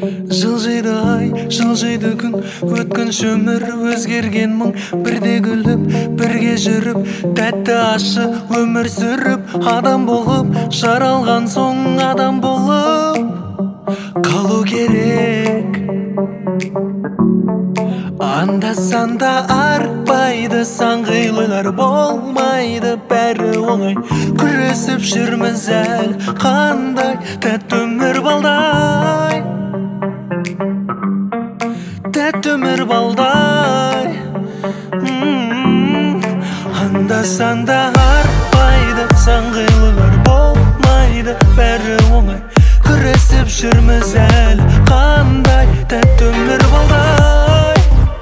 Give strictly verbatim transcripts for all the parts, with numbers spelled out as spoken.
Жылжиды ай, жылжиды күн, өткінші өмір өзгерген мұң. Бірде күліп, бірге жүріп, тәтті ащы өмір сүріп, адам болып, жаралған соң адам болып қалу керек. Анда-санда арбайды, сан қилылар болмайды, бәрі оңай. Күресіп жүрміз әл қандай, тәтті өмір балдай, тәтті өмір балдай. Анда-санда арбайды, сан қилылар болмайды, бәрі оңай. Күресіп жүрміз әл қандай, тәтті өмір балдай,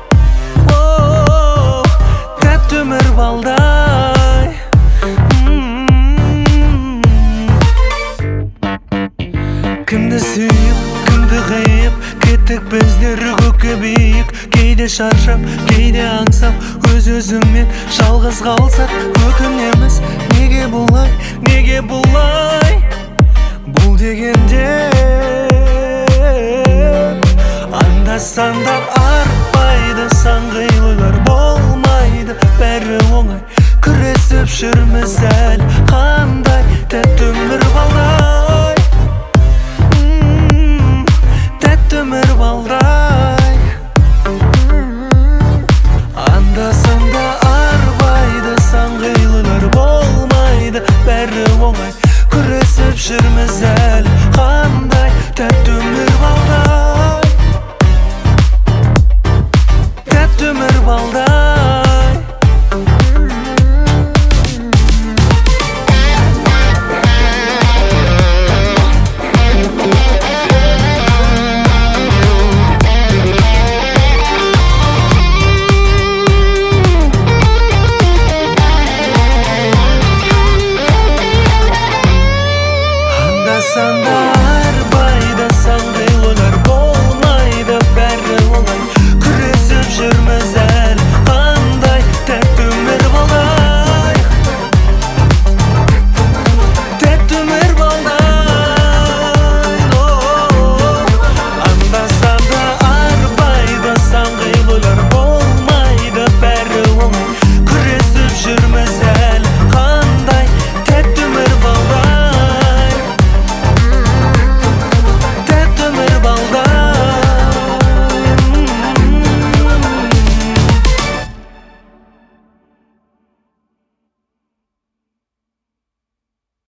о, тәтті өмір балдай. Кімді сүйіп, кімді қиып, кеттік біздер көкке биік. Кейде шаршап, кейде аңсап, өз-өзімен жалғыз қалсақ, өкінеміз, неге бұлай, неге бұлай, бұл дегенде. Анда-санда арбайды, сан қилылар болмайды, бәрі оңай. Күресіп жүрміз әл қандай, тәтті өмір балдай, тәтті өмір балдай. Анда-санда арбайды, сан қилылар болмайды, бәрі оңай. Күресіп жүрміз әл қандай, тәтті өмір балдай, тәтті өмір балдай. Анда-санда